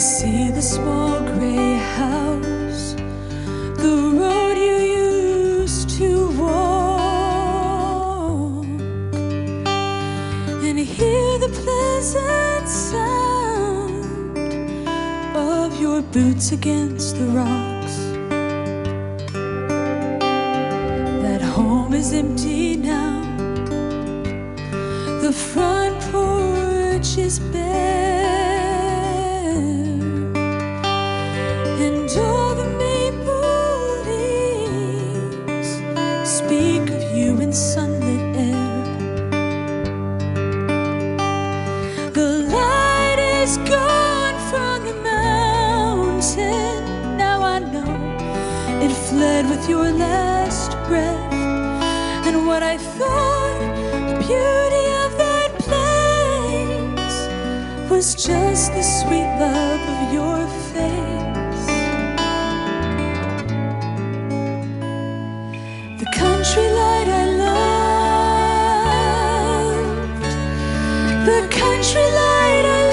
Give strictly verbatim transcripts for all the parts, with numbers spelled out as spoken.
see the small gray house, the road you used to walk, and hear the pleasant sound of your boots against the rocks. That home is empty now, the front porch is bare, and all the maple leaves speak of you in sunlit air. The light is gone from the mountain, now I know it fled with your last breath. And what I thought the beauty of that place was just the sweet love of your face. The country light I loved, the country light I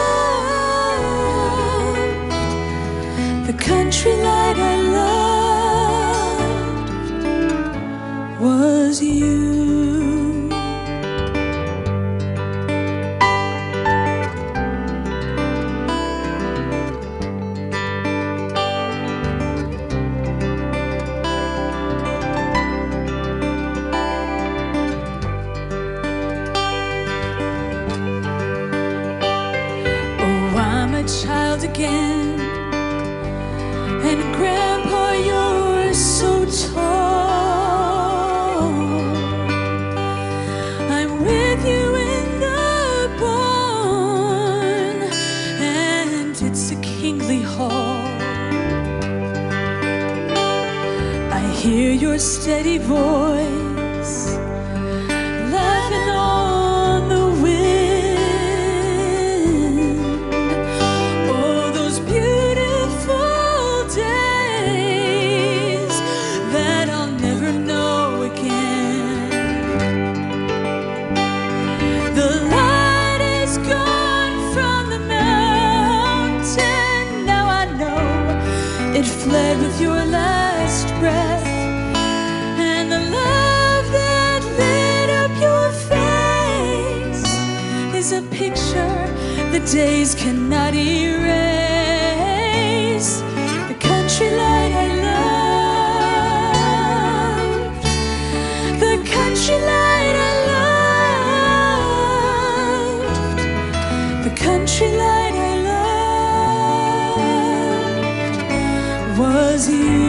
loved, the country light I loved was you. I'm a child again, and Grandpa, you're so tall. I'm with you in the barn, and it's a kingly hall. I hear your steady voice laughing on the wind. It fled with your last breath, and the love that lit up your face is a picture the days cannot erase. The country light I loved, the country light I loved, the country light I loved was you.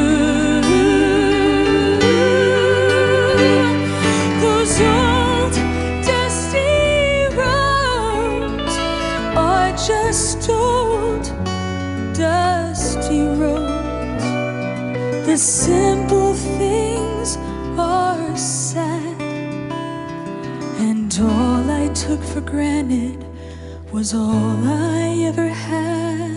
Those old dusty roads are just old dusty roads. The simple things are sad, and all I took for granted was all I ever had.